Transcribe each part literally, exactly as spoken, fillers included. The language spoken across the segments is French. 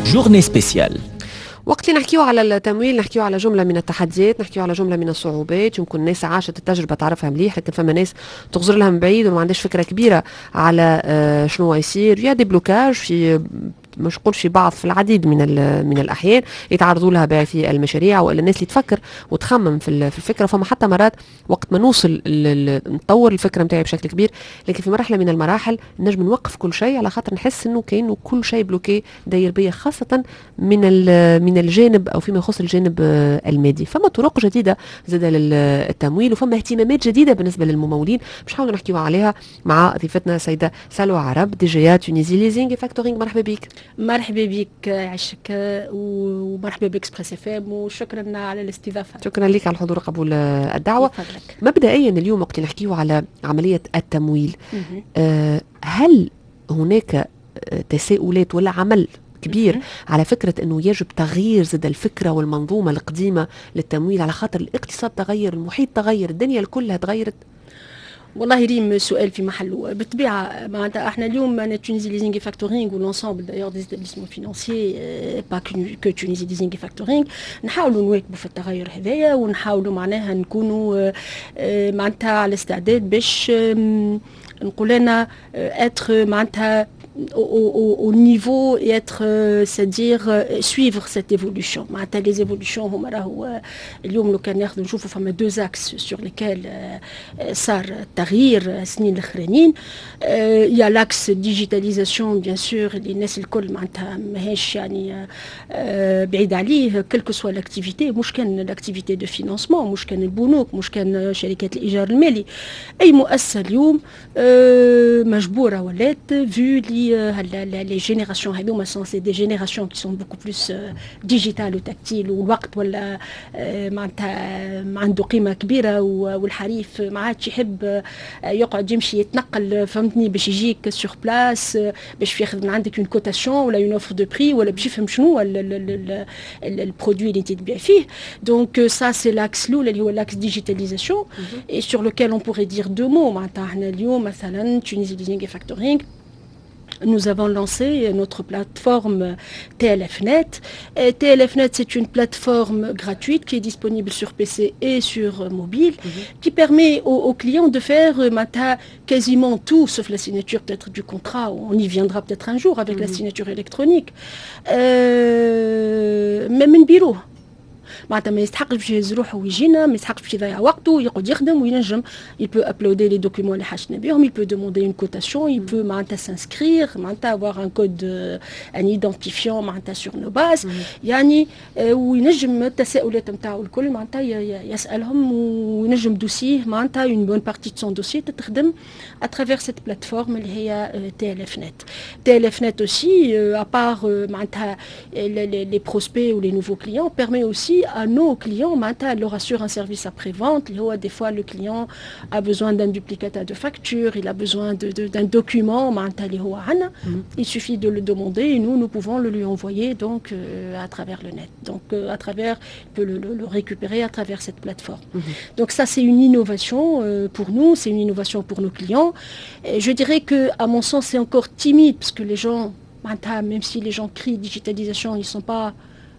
journée spéciale. وقت اللي نحكيو على التمويل نحكيو على جملة من التحديات، نحكيو على جملة من الصعوبات. يمكن الناس عاشت التجربة تعرفها مليح، لكن فما ناس تغزر لها من بعيد وما عندهاش فكرة كبيرة على شنو يصير. يا دي بلوكاج في مش نقول في بعض في العديد من من الاحيان يتعرضوا لها باعثي المشاريع والا الناس اللي تفكر وتخمم في في الفكره. فما حتى مرات وقت ما نوصل نطور الفكره نتاعي بشكل كبير، لكن في مرحله من المراحل نجم نوقف كل شيء على خاطر نحس انه كانه كل شيء بلوكي داير بيا، خاصه من من الجانب او فيما يخص الجانب المادي. فما طرق جديده زاد للتمويل وفما اهتمامات جديده بالنسبه للممولين، باش نحاولوا نحكيوا عليها مع ضيفتنا السيده سلوى عرب دي جي تونيزي ليزينغ فاكتورينغ. مرحبا بك. مرحبا بك عشك ومرحبا باكسبريس اف ام وشكرا على الاستضافه. شكرا لك على الحضور قبول الدعوه. فضلك. مبدئيا اليوم وقت نحكيو على عمليه التمويل، آه هل هناك تساؤلات ولا عمل كبير م-م. على فكره انه يجب تغيير زاد الفكره والمنظومه القديمه للتمويل على خاطر الاقتصاد تغير، المحيط تغير، الدنيا كلها تغيرت؟ والله ريم سؤال في محله بالطبيعه. معناتها احنا اليوم تونيزي ليزينغ فاكتورينغ والانسامبل دايور دي ايتابليسمون فينانسيي با كو تونيزي ليزينغ فاكتورينغ نحاولوا نواكبوا في التغير هذايا ونحاولوا معناها نكونوا معناتها على استعداد باش نقول لنا اتر معناتها Au, au, au niveau et être, euh, c'est-à-dire euh, suivre cette évolution. معناتها les évolutions هما راهو اليوم لو كان ناخذ نشوفوا فما deux axes sur lesquels euh, صار التغيير السنين الاخرانيين. il y a l'axe digitalisation bien sûr اللي الناس الكل معناتها ماهيش يعني uh, بعيد عليه quelle que soit l'activité، مش كان l'activité de financement، مش كان البنوك، مش كان شركات الإيجار المالي. أي مؤسسة اليوم uh, مجبورة ولات vu les les générations هذوما sont c'est des générations qui sont beaucoup plus digitales وتكتيل والوقت ولا معناتها عنده قيمة كبيرة والحريف ما عادش يحب يقعد يمشي يتنقل فهمتني باش يجيك سور بلاس باش ياخذ من عندك اون كوتاسيون ولا اون اوفر دو بري ولا باش يفهم شنو البرودوي اللي انت تبيع فيه. دونك سا سي لاكس الاول اللي هو لاكس ديجيتاليزاسيون اي سور لوكيل اون بوري دير دو مو. معناتها احنا اليوم مثلا تونيزي ليزينغ فاكتورينغ nous avons lancé notre plateforme T L F Net. Et T L F Net, c'est une plateforme gratuite qui est disponible sur P C et sur mobile, mm-hmm. qui permet aux, aux clients de faire euh, quasiment tout, sauf la signature peut-être du contrat. On y viendra peut-être un jour avec mm-hmm. la signature électronique. Euh, même un bureau. معناتها ما يستحقش باش يهز روحه ويجينا، ما يستحقش باش يضيع وقته يقعد يخدم وينجم il peut uploader les documents اللي حاجتنا بهم، il peut demander une cotation، il peut معناتها s'inscrire معناتها avoir un code un identifiant معناتها sur nos bases. يعني وينجم التساؤلات نتاعو الكل معناتها يسالهم وينجم دوسيه معناتها une bonne partie de son dossier تتخدم à travers cette plateforme اللي هي T L F Net. T L F Net aussi à part معناتها les prospects ou les nouveaux clients permet aussi à nos clients, maintenant, leur assure un service après-vente. Des fois, le client a besoin d'un duplicata de facture, il a besoin de, de, d'un document. Mm-hmm. Il suffit de le demander et nous, nous pouvons le lui envoyer donc, euh, à travers le net. Donc, euh, à travers, il peut le, le, le récupérer à travers cette plateforme. Mm-hmm. Donc, ça, c'est une innovation euh, pour nous, c'est une innovation pour nos clients. Et je dirais que, à mon sens, c'est encore timide parce que les gens, même si les gens crient digitalisation, ils ne sont pas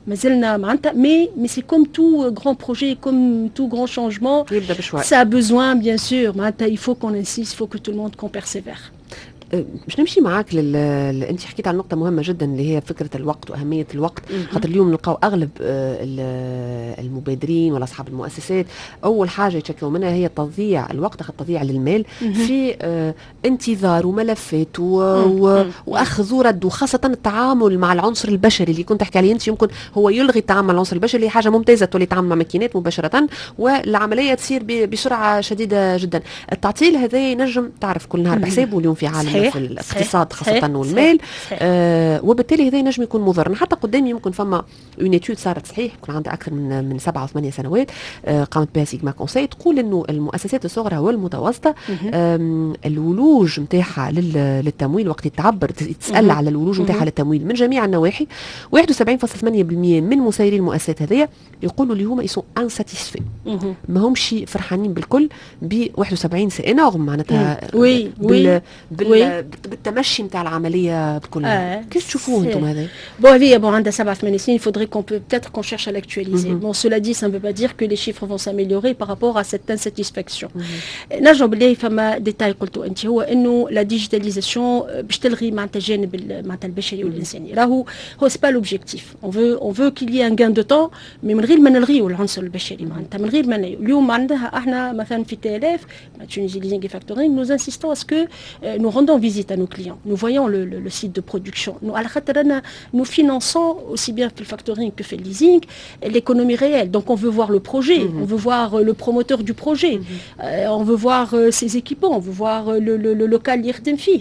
mais, mais c'est comme tout grand projet, comme tout grand changement, ça a besoin bien sûr, il faut qu'on insiste, il faut que tout le monde qu'on persévère. باش نمشي معاك لل انت حكيت عن نقطه مهمه جدا اللي هي فكره الوقت واهميه الوقت. خاطر اليوم نلقاو اغلب المبادرين ولا اصحاب المؤسسات اول حاجه يتشكوا منها هي تضييع الوقت، اخذ تضييع للمال في انتظار وملفات واخذ ورد، وخاصه التعامل مع العنصر البشري اللي كنت تحكي عليه انت. يمكن هو يلغي التعامل مع العنصر البشري، حاجه ممتازه تولي تعامل مع ماكينات مباشره والعمليه تصير بسرعه شديده جدا. التعطيل هذا ينجم تعرف كل نهار بحسابه اليوم في عالم في الاقتصاد خاصة والمال، آه وبالتالي هذا نجم يكون مضر. حتى قدامي يمكن فما اون ايتود صارت صحيح يكون عندها أكثر من من سبعة وثمانية سنوات آه قامت بها سيجما كونساي، تقول إنه المؤسسات الصغرى والمتوسطة الولوج نتاعها للتمويل وقت تعبر تسأل على الولوج نتاعها للتمويل من جميع النواحي، واحد وسبعين فاصلة ثمانية بالمئة من مسيري المؤسسات هذيا يقولوا اللي هما يسون انساتيسفي، ما همش فرحانين بالكل ب واحد وسبعين سي انورم معناتها وي بال, وي بالتمشي نتاع العمليه بكل آه. كيف تشوفوه انتم هذا؟ Bon, oui, bon, عندها سبع ثمان سنين, il faudrait qu'on peut peut-être qu'on cherche à l'actualiser. Mm-hmm. Bon, cela dit, ça ne veut pas dire que les chiffres vont s'améliorer par rapport à cette insatisfaction. نرجع بالله فما ديتاي قلته انت, هو انه لا ديجيتاليزاسيون باش تلغي معناتها الجانب معناتها البشري والانساني. راهو هو سي با لوبجيكتيف. On veut on veut qu'il y ait un gain de temps, mais من غير ما نلغيو العنصر البشري معناتها, من غير ما اليوم عندها احنا مثلا في تي ال اف Tunisie Leasing et Factoring, nous insistons à ce que euh, nous rendons visite à nos clients. Nous voyons le, le, le site de production. Nous, à la nous finançons aussi bien le factoring que le leasing l'économie réelle. Donc on veut voir le projet, mm-hmm. on veut voir euh, le promoteur du projet, mm-hmm. euh, on veut voir euh, ses équipements, on veut voir euh, le, le, le local l'Irdemfi.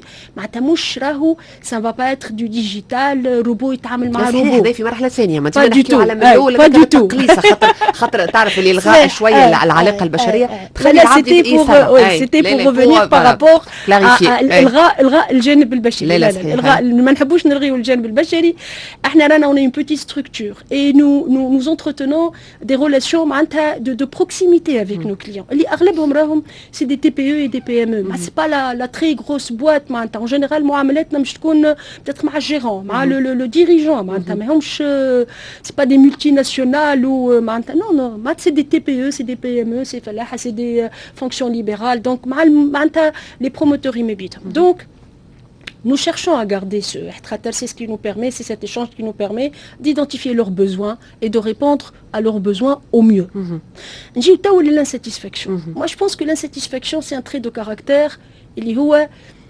Ça ne va pas être du digital, robot يتعامل مع robot. في مرحلة ثانية ما pas du tout. Pas du tout. خاطر تعرف اللي الغاء شوية العلاقة البشرية. C'était pour, ouais, c'était pour revenir par rapport à الغاء الغاء الجانب البشري. لا لا الغاء ما نحبوش نلغيو الجانب البشري. احنا رانا on a une petite structure et nous nous nous entretenons des relations معناتها de de proximité avec nos clients. اللي اغلبهم راهم c'est des T P E et des P M E. ما c'est pas la la très grosse boîte معناتها. En général معاملاتنا مش تكون peut-être مع الجيران, مع le le dirigeant معناتها. ما همش c'est pas des multinationales ou معناتها non non c'est des T P E, c'est des P M E, c'est فلاحة, c'est des fonctions libérales. Donc les promoteurs immédiats. Donc nous cherchons à garder ce c'est ce qui nous permet, c'est cet échange qui nous permet d'identifier leurs besoins et de répondre à leurs besoins au mieux. Mm-hmm. L'insatisfaction. Mm-hmm. Moi je pense que l'insatisfaction c'est un trait de caractère. Il y a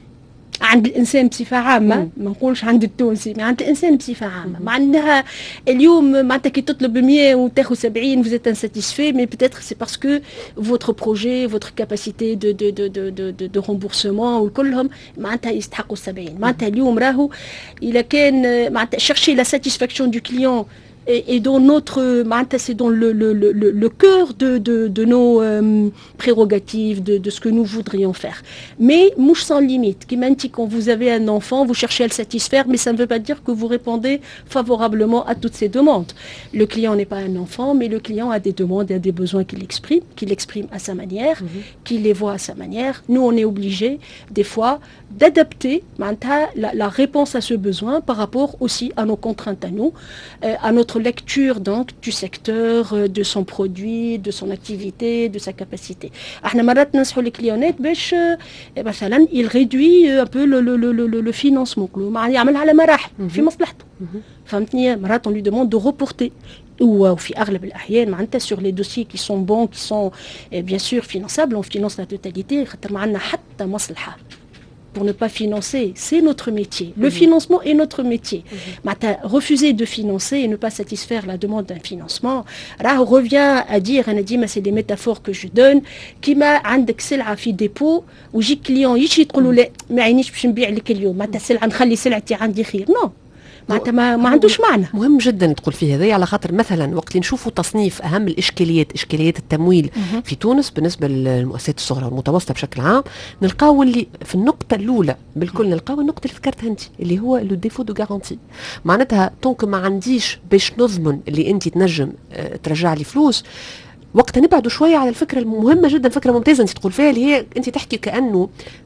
عند الانسان بصفه عامه, ما نقولش عند التونسي, مع عند الانسان بصفه عامه. معناها اليوم معناتها كي تطلب مية وتاخذ سبعين, vous êtes insatisfait, mais peut-être c'est parce que votre projet, votre capacité de de de de de de, de remboursement وكلهم معناتها يستحقوا سبعين. معناتها اليوم راهو اذا كان معناتها chercher la satisfaction du client et, et dans notre, c'est dans le, le, le, le cœur de, de, de nos euh, prérogatives, de, de ce que nous voudrions faire. Mais mouche sans limite, qui m'a dit quand vous avez un enfant, vous cherchez à le satisfaire, mais ça ne veut pas dire que vous répondez favorablement à toutes ces demandes. Le client n'est pas un enfant, mais le client a des demandes et a des besoins qu'il exprime, qu'il exprime à sa manière, mm-hmm. qu'il les voit à sa manière. Nous, on est obligés, des fois, d'adapter la, la réponse à ce besoin par rapport aussi à nos contraintes à nous, euh, à notre lecture donc du secteur, euh, de son produit, de son activité, de sa capacité. احنا مرات ننصحوا الكليونات باش مثلا il réduit un peu le le le le le financement, يعملها على مراحل في مصلحته. فهمتني؟ مرات on lui demande de reporter. وفي أغلب الأحيان معناتها sur les dossiers qui sont bons, qui sont eh, bien sûr finançables, on finance la totalité. خاطر معنا حتى مصلحة. Pour ne pas financer, c'est notre métier. Le mmh. financement est notre métier. Mmh. Refuser de financer et ne pas satisfaire la demande d'un financement, là on revient à dire, on a dit, mais c'est des métaphores que je donne, qui m'a عندك سلعة في dépôt ويجي كليون يجي تقولوا لا ما عينيش باش نبيع لك اليوم, معناتها سلعة نخلي سلعتي عندي خير. نو. معناتها ما, ما عندوش معنى. مهم جدا تقول فيه هذا, على خاطر مثلا وقت اللي نشوفوا تصنيف اهم الاشكاليات, اشكاليات التمويل مم. في تونس بالنسبه للمؤسسات الصغرى والمتوسطه بشكل عام, نلقاو اللي في النقطه الاولى بالكل نلقاو النقطه اللي ذكرتها انت اللي هو لو ديفو دو غارانتي. معناتها طونك ما عنديش باش نضمن اللي انت تنجم اه ترجع لي فلوس, وقتها نبعدوا شويه على الفكره المهمه جدا, فكره ممتازه انت تقول فيها, اللي هي انت تحكي كانه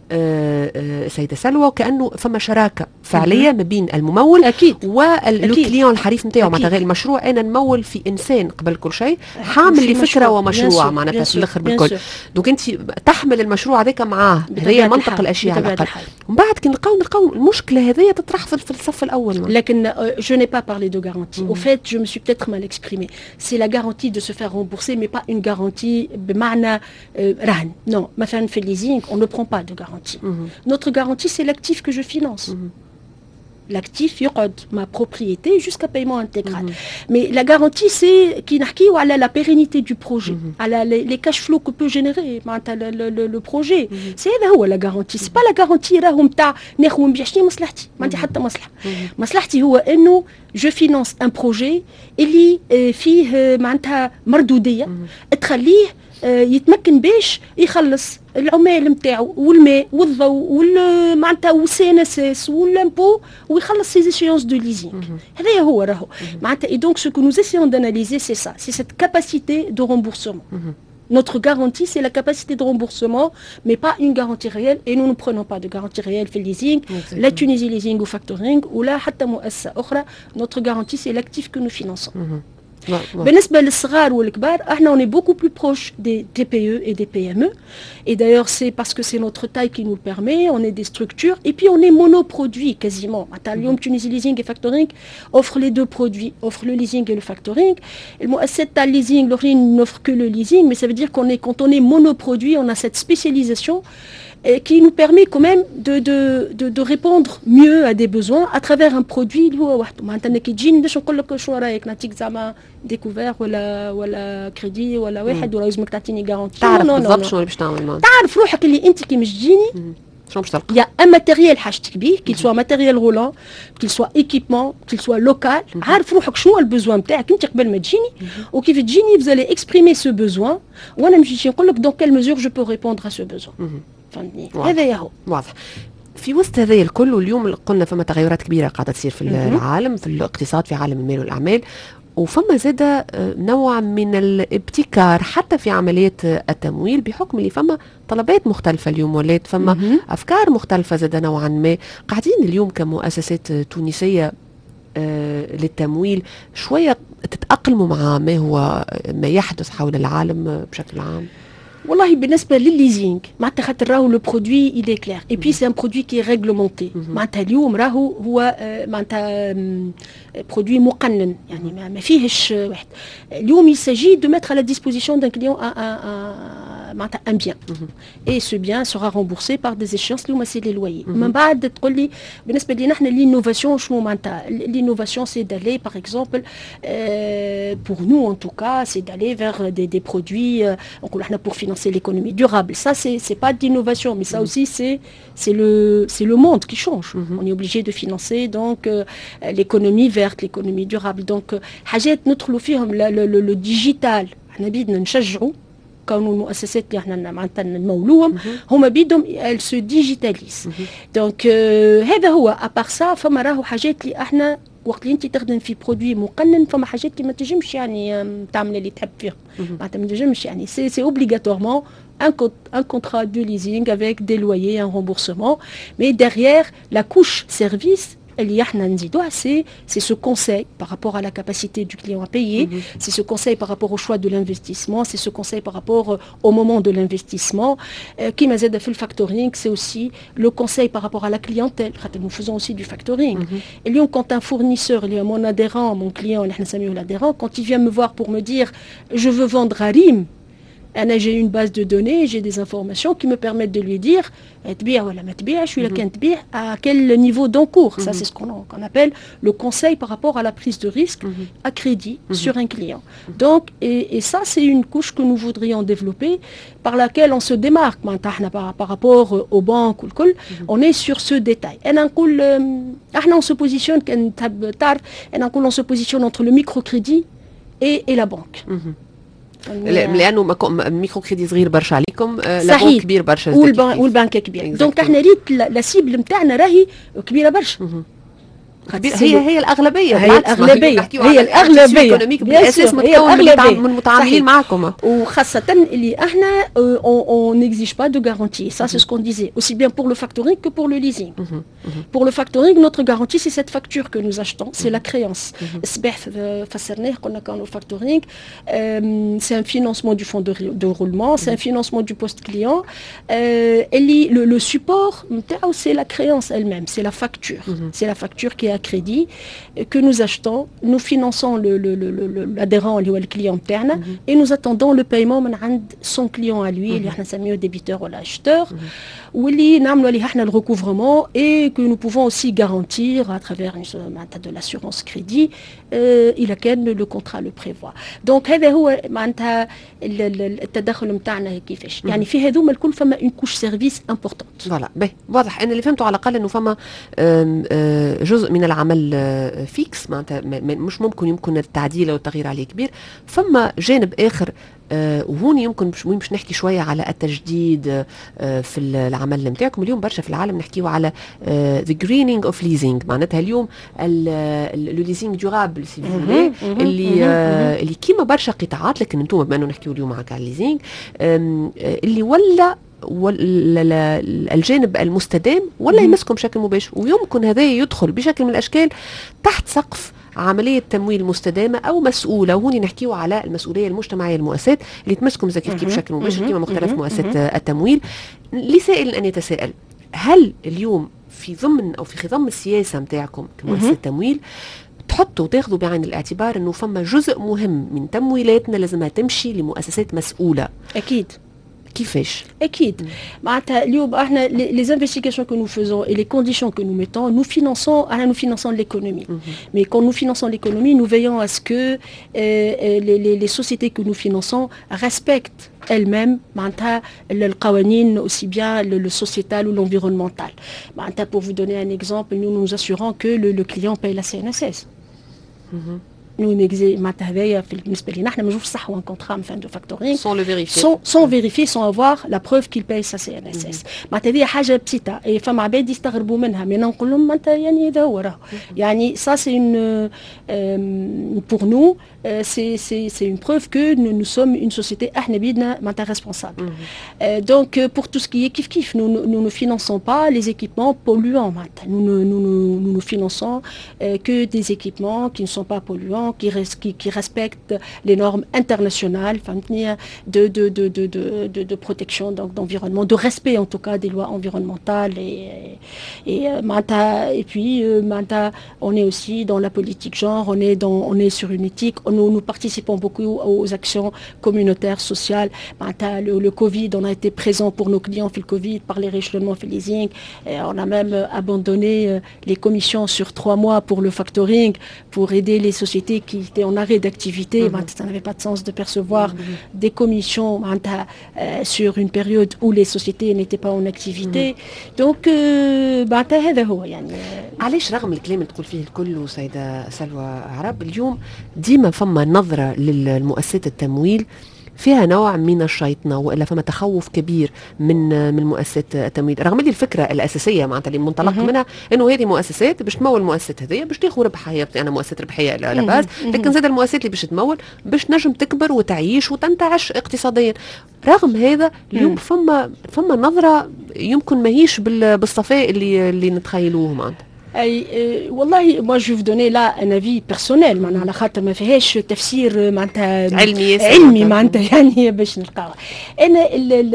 آه آه سيدة سلوى, وكأنه فما شراكة فعلية ما بين الممول والكليون الحريف نتاعو. معناتها المشروع أنا نمول في إنسان قبل كل شيء حامل لفكرة ومشروع معناتها في الآخر بالكل. دونك أنت تحمل المشروع هذاك معاه, هي منطق الأشياء على الأقل. ومن بعد كي نلقاو نلقاو المشكلة هذه تطرح في الصف الأول. لكن je n'ai pas parlé de garantie. Au fait, je me suis peut-être mal exprimée. C'est la garantie de se faire rembourser, mais pas une garantie بمعنى رهن. Non, مثلا في الليزينغ on ne prend pas de garantie. Mmh. Notre garantie, c'est l'actif que je finance. Mmh. L'actif, يقعد ma propriété jusqu'à paiement intégral. Mmh. Mais la garantie, c'est qui نحكيو على la pérennité du projet, mmh. à la, les, les cash flows que peut générer le, le, le, le projet. Mmh. C'est هذا هو la garantie. C'est pas la garantie راهو نتاع ناخذ ونبيع شنو مصلحتي. ما عندي حتى مصلحة. مصلحتي هو إنه je finance un projet اللي فيه معناتها مردودية تخليه يتمكن باش يخلص العمال نتاعو والماء والضوء معناتها والسي ان اس اس والامبو ويخلص سي échéances de leasing. هذا هو راهو معناتها. Et donc ce que nous essayons d'analyser c'est ça, c'est cette capacité de remboursement. Notre garantie, c'est la capacité de remboursement, mais pas une garantie réelle. Et nous ne prenons pas de garantie réelle في leasing. Exactement. La Tunisie leasing ou factoring, ou là, حتى مؤسسة أخرى, notre garantie, c'est l'actif que nous finançons. Mhm. Ouais, ouais. بالنسبة للصغار والكبار, احنا on est beaucoup plus proche des T P E et des P M E. Et d'ailleurs, c'est parce que c'est notre taille qui nous le permet, on est des structures, et puis on est monoproduit quasiment. اليوم Tunisie Leasing et Factoring offre les deux produits, offre le leasing et le factoring. المؤسسات تاع leasing l'origine n'offre que le leasing, mais ça veut dire qu'on est, quand on est monoproduit, on a cette spécialisation et qui nous permet quand même de, de, de, de répondre mieux à des besoins à travers un produit اللي هو وحده. معناتها انا كي تجيني باش نقول لك شو رايك نعطيك زعما ديكوفير ولا ولا كريدي ولا واحد ولا لازمك تعطيني غارونتي. تعرف بالضبط شنو اللي باش تعمل معاه. تعرف روحك اللي انت كي مش تجيني شنو باش تلقى. Il y a un matériel حاجتك بيه, qu'il soit matériel roulant, qu'il soit équipement, qu'il soit local. عارف روحك شنو البزوان نتاعك انت قبل ما تجيني, وكيف تجيني vous allez exprimer ce besoin وانا نمشي نقول لك dans quelle mesure je peux répondre à ce besoin. فهمتني؟ هذا ياهو. واضح. في وسط هذا الكل واليوم قلنا فما تغيرات كبيرة قاعدة تصير في العالم في الاقتصاد في عالم المال والأعمال, وفما زادة نوع من الابتكار حتى في عملية التمويل بحكم اللي فما طلبات مختلفة اليوم ولات فما مهم. أفكار مختلفة زادة نوعا ما. قاعدين اليوم كمؤسسات تونسية آه للتمويل شوية تتأقلموا مع ما هو ما يحدث حول العالم بشكل عام. والله بالنسبة للليزينغ معناتها خاطر راهو لو برودوي il est clair et puis c'est un produit qui est réglementé. معناتها اليوم راهو هو معناتها برودوي مقنن يعني ما, ما فيهش واحد. اليوم il s'agit de mettre à la disposition d'un client un, un, un, معناتها un bien et ce bien sera remboursé par des échéances اللي هما سي لي لويي. من بعد تقول لي بالنسبة لنا احنا l'innovation شنو معناتها l'innovation c'est d'aller par exemple euh, pour nous en tout cas c'est d'aller vers des, des produits euh, نقول احنا pour financer c'est l'économie durable. Ça, c'est c'est pas d'innovation, mais ça mmh. aussi, c'est c'est le c'est le monde qui change. Mmh. On est obligé de financer donc euh, l'économie verte, l'économie durable. Donc, حاجات ندخلوا فيهم le digital. احنا بدنا نشجعوا كانوا المؤسسات اللي احنا معناتها نمولوهم هما بيدهم elles se digitalisent. Donc هذا هو. à part ça فما راهو حاجات اللي احنا وقت اللي انت تخدم في برودوي مقنن فما حاجات اللي ما تنجمش يعني تعمل اللي تحب فيهم. معناتها ما تنجمش يعني سي سي اوبليغاتوارمون un, un contrat de leasing avec des loyers, un remboursement. Mais derrière la couche service, c'est c'est ce conseil par rapport à la capacité du client à payer, mm-hmm. c'est ce conseil par rapport au choix de l'investissement, c'est ce conseil par rapport au moment de l'investissement. Qui m'a aidé à faire le factoring, c'est aussi le conseil par rapport à la clientèle. Nous faisons aussi du factoring. Mm-hmm. Et lui, quand un fournisseur, mon adhérent, mon client, l'adhérent, quand il vient me voir pour me dire je veux vendre à Rim, j'ai une base de données, j'ai des informations qui me permettent de lui dire à quel niveau d'encours. Ça, c'est ce qu'on, qu'on appelle le conseil par rapport à la prise de risque à crédit sur un client. Donc, et, et ça, c'est une couche que nous voudrions développer, par laquelle on se démarque par, par rapport aux banques. On est sur ce détail. On se positionne, on se positionne entre le microcrédit et, et la banque. لانه ميكرو كريدي صغير برشا عليكم لابون كبير برشا والبنك كبير. دونك احنا ريت لا سيبل نتاعنا راهي كبيره برشا. هي هي الاغلبيه هي الاغلبيه هي الاغلبيه بالاساس متكون من المتعاملين معكم وخاصه اللي احنا on n'exige pas de garantie. Ça c'est ce qu'on disait aussi bien pour le factoring que pour le leasing. Pour le factoring, notre garantie c'est cette facture que nous achetons, c'est la créance. الصباح فسرناه قلنا كانوا factoring c'est un financement du fonds de, de roulement, c'est un financement du poste client. اللي le, le support نتاعو c'est la créance elle-même, c'est la facture. C'est la facture qui est à crédit que nous achetons, nous finançons le, le, le, le, l'adhérent, le client interne, mm-hmm. et nous attendons le paiement de son client à lui, mm-hmm. il y a un débiteur ou l'acheteur, où il y a le recouvrement et que nous pouvons aussi garantir à travers une, de l'assurance crédit, euh, il a le contrat le prévoit. Donc هذا هو معناتها التدخل نتاعنا كيفاش يعني في هذوما الكل فما une couche service importante. Voilà, ben واضح. أنا اللي فهمته على الأقل إنه فما جزء من ان العمل فيكس معناتها مش ممكن يمكن التعديل او التغيير عليه كبير. فما جانب اخر آه وهون يمكن مش مش نحكي شويه على التجديد آه في العمل نتاعكم. اليوم برشا في العالم نحكيو على ذا جرينينج اوف ليزينج، معناتها اليوم لو ليزينج دورابل سي اللي آه اللي كيما برشا قطاعات، لكن انتم بما انه نحكيو اليوم على الليزينج اللي ولا الجانب المستدام ولا يمسكم بشكل مباشر، ويمكن هذا يدخل بشكل من الاشكال تحت سقف عملية تمويل مستدامة أو مسؤولة. وهوني نحكيو على المسؤولية المجتمعية للمؤسسات اللي تمسكم زي كيف بشكل مباشر كما مختلف مؤسسات التمويل. لسائل أن يتساءل، هل اليوم في ضمن أو في خضم السياسة متاعكم كمؤسسة تمويل تحطوا وتاخذوا بعين الاعتبار أنه فما جزء مهم من تمويلاتنا لازمها تمشي لمؤسسات مسؤولة؟ أكيد. كيفاش؟ أكيد. معناتها اليوم احنا les investigations que nous faisons et les conditions que nous mettons, nous finançons, احنا nous finançons l'économie. Mm-hmm. Mais quand nous finançons l'économie, nous veillons à ce que euh, les, les, les sociétés que nous finançons respectent elles-mêmes معناتها القوانين aussi bien le, le sociétal ou l'environnemental. معناتها pour vous donner un exemple, nous nous assurons que le, le client paye la C N S S. Mm-hmm. nous نجزي معناتها هذايا في بالنسبه لنا احنا ماجوش صح وان كونترا fin de factoring sans le vérifier sans, sans vérifier sans avoir la preuve qu'il paye sa C N S S. معناتها هذه حاجه بسيطه اي فما عباد يستغربوا منها، مي نقول لهم معناتها يعني هذا هو راه يعني ça c'est une euh, pour nous euh, c'est c'est c'est une preuve que nous, nous sommes une société احنا بيدنا معناتها responsable. euh, donc pour tout ce qui est kif kif nous nous ne finançons pas les équipements polluants معناتها nous nous nous nous, nous finançons euh, que des équipements qui ne sont pas polluants, Qui, qui, qui respectent les normes internationales de, de, de, de, de, de protection donc, d'environnement, de respect en tout cas des lois environnementales. Et, et, et, et puis, on est aussi dans la politique genre, on est, dans, on est sur une éthique, nous, nous participons beaucoup aux actions communautaires, sociales. Le, le Covid, on a été présent pour nos clients في le Covid, par les rééchelonnements في leasing. Et on a même abandonné les commissions sur trois mois pour le factoring, pour aider les sociétés qui étaient en arrêt d'activité. Mm-hmm. Ça n'avait pas de sens de percevoir mm-hmm. des commissions euh, sur une période où les sociétés n'étaient pas en activité. Mm-hmm. Donc euh, هذا هو يعني. علاش رغم الكلام اللي تقول فيه الكل سيدة سلوى عرب اليوم ديما فما نظرة للمؤسسات التمويل فيها نوع من الشيطنة، وإلا فما تخوف كبير من من مؤسسات التمويل، رغم اللي الفكرة الأساسية معناتها اللي منطلق منها إنه هذه مؤسسات باش تمول المؤسسات هذه باش تاخذ ربحية، أنا مؤسسة ربحية لا باس، لكن زاد المؤسسات اللي باش تمول باش نجم تكبر وتعيش وتنتعش اقتصاديا. رغم هذا اليوم فما فما نظرة يمكن ماهيش بالصفاء اللي اللي نتخيلوه معناتها. اي والله moi je vais vous donner là un avis personnel معناها على خاطر ما فيهاش تفسير معناتها علمي علمي معناتها يعني باش نلقاوها. انا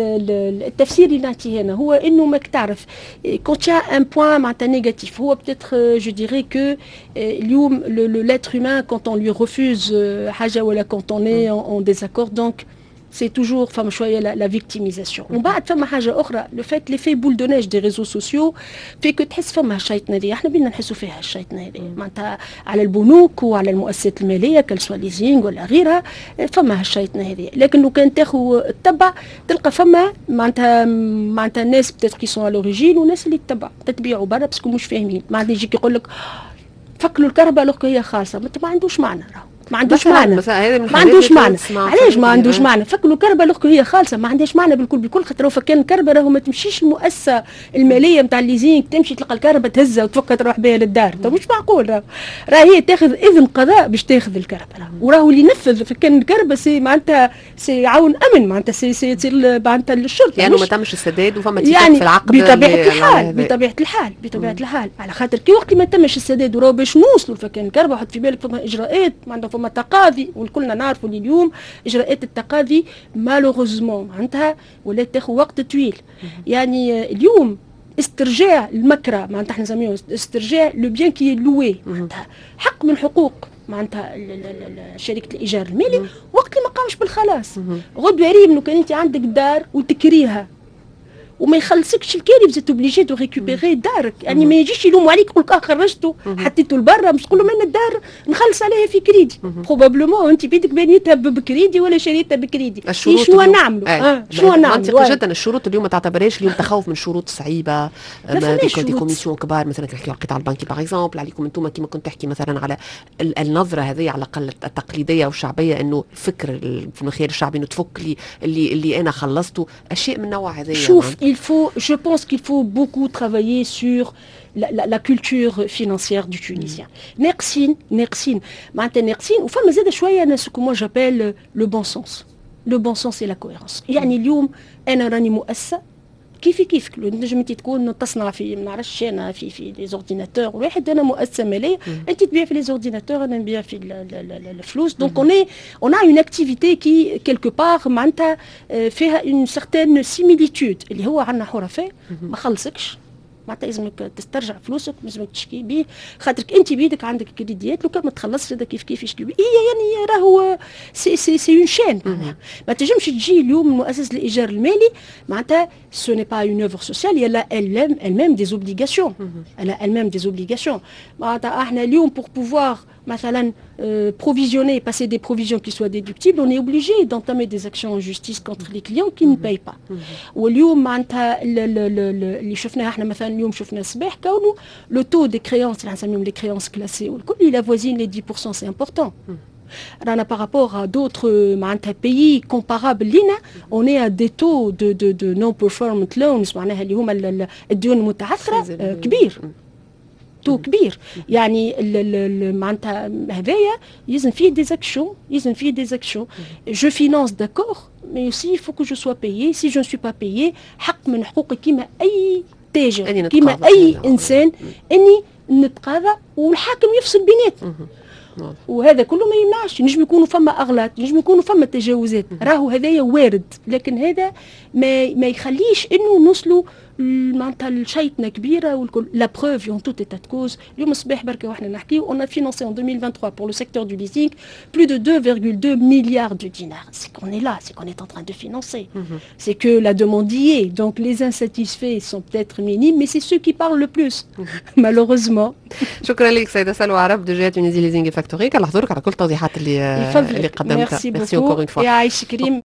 التفسير اللي نعطيه هنا هو انه ماك تعرف quand il y a un point معناتها نيجاتيف هو peut-être je dirais que اليوم l'être humain quand on lui refuse حاجه ولا quand on est en désaccord donc c'est toujours فما شويه la, la victimisation. ومن بعد فما حاجه اخرى لو فات لي في بول دو نيج دي ريزو سوسيو في كو تحس فما الشيطنه دي احنا بدنا نحسوا فيها الشيطنه هذه معناتها على البنوك وعلى المؤسسات الماليه كالسوا ليزينغ ولا غيرها فما الشيطنه هذه. لكن لو كان تاخذ تتبع تلقى فما معناتها معناتها الناس بتات كي سون على لوريجين وناس اللي تتبع تتبيعوا برا باسكو مش فاهمين. ما عاد يجيك يقول لك فكلوا الكهرباء لو هي خالصه ما عندوش معنى راه ما عندوش معنى ما عندوش معنى. علاش ما عندوش معنى؟ فكروا الكهرباء لو هي خالصه ما عندهاش معنى بالكل بالكل خاطر لو فكان الكهرباء راهو ما تمشيش المؤسسه الماليه نتاع الليزينغ تمشي تلقى الكهرباء تهزها وتفك تروح بها للدار. تو مش معقول راهو راهي هي تاخذ اذن قضاء باش تاخذ الكهرباء وراهو اللي ينفذ فكان الكهرباء سي معناتها سي عون امن معناتها سي سي معناتها للشرطه يعني ما تمش السداد وفما يعني في العقد بطبيعه الحال بطبيعه الحال بطبيعه الحال على خاطر كي وقت ما تمش السداد وراهو باش نوصلوا فكان الكهرباء حط في بالك فما اجراءات معناتها فما تقاضي والكلنا نعرفوا اليوم اجراءات التقاضي مالوغوزمون معناتها ولا تاخذ وقت طويل. يعني اليوم استرجاع المكره معناتها احنا نسميوه استرجاع لو بيان كي لوي معناتها حق من حقوق معناتها شركه الايجار المالي وقت اللي ما قامش بالخلاص. غدوه ريم لو كان انت عندك دار وتكريها وما يخلصكش الكاري بزيت اوبليجي دو ريكوبيري دارك يعني ما يجيش يلوموا عليك يقول لك اه خرجته حطيته لبرا مش تقول له من الدار نخلص عليها في كريدي بروبابلومون انت بيدك بنيتها بكريدي ولا شريتها بكريدي شنو نعملوا اه شنو نعملوا منطقي جدا الشروط اليوم ما تعتبرهاش اليوم تخوف من شروط صعيبه دي كوميسيون كبار مثلا كنحكيو على القطاع البنكي باغ اكزومبل عليكم انتم كيما كنت تحكي مثلا على النظره هذه على الاقل التقليديه والشعبيه انه فكر في الخير الشعبي انه تفك لي اللي اللي انا خلصته اشياء من النوع هذا شوف il faut je pense qu'il faut beaucoup travailler sur la, la, la culture financière du Tunisien. ناقصين ناقصين معناتها ناقصين وفما زاد شويه انا سكو مو جابيل لو بون سونس لو بون سونس اي لا كويرونس يعني اليوم انا راني مؤسسه كيف كيف نجم انت تكون تصنع في ما نعرفش انا في في لي زورديناتور واحد انا مؤسسه ماليه انت تبيع في لي زورديناتور انا نبيع في الفلوس دونك اون اي اون ا اون اكتيفيتي كي كيلكو بار معناتها فيها اون سيغتين سيميليتود اللي هو عندنا حرفاء ما خلصكش معناتها لازمك تسترجع فلوسك لازمك تشكي بيه خاطرك انت بيدك عندك كريديات لو كان ما تخلصش هذا كيف كيف يشكي بيه هي يعني راهو سي سي سي اون شين ما تنجمش تجي اليوم مؤسسه الايجار المالي معناتها سو ني با اون اوفر سوسيال يلا elle même des obligations elle a elle-même des obligations معناتها احنا اليوم pour pouvoir مثلا euh, provisionner, passer des provisions qui soient déductibles, on est obligé d'entamer des actions en justice contre les clients qui mm-hmm. ne payent pas. Mm-hmm. واليوم معناتها اللي شفناها احنا مثلا اليوم شفنا الصباح كونه لو تو دي كريونس اللي نسميهم لي كريونس كلاسي والكل il avoisine les dix pour cent c'est important. Mm-hmm. رانا par rapport à d'autres معناتها pays comparables لينا on est à des taux de de de non performant loans معناها اللي هما الديون المتعثرة كبير. تو كبير يعني معناتها هذايا يلزم فيه دي اكشن يلزم فيه دي اكشن جو فينانس داكور مي اوسي فو كو جو سوا بايي سي جو نسوي با بايي حق من حقوقي كيما اي تاجر كيما اي انسان اني نتقاضى والحاكم يفصل بيناتنا وهذا كله ما يمنعش نجم يكونوا فما اغلاط نجم يكونوا فما تجاوزات راهو هذايا وارد لكن هذا ما ما يخليش انه نوصلوا معناتها الشيطنه كبيره والكل لا بروف اون توت ايتا كوز اليوم الصباح بركه واحنا نحكيو اون فينانسي en deux mille vingt-trois pour le secteur du leasing plus de deux virgule deux milliards de dinars c'est qu'on est là c'est qu'on est en train de financer mm-hmm. c'est que la demande y est donc les insatisfaits sont peut-être minimes mais c'est ceux qui parlent le plus mm-hmm. malheureusement. شكرا لك سيده سلوى عرب دو جهه تونيزي ليزينغ فاكتوري على حضورك على كل التوضيحات اللي اللي قدمتها. ميرسي بوكو يعيشك كريم.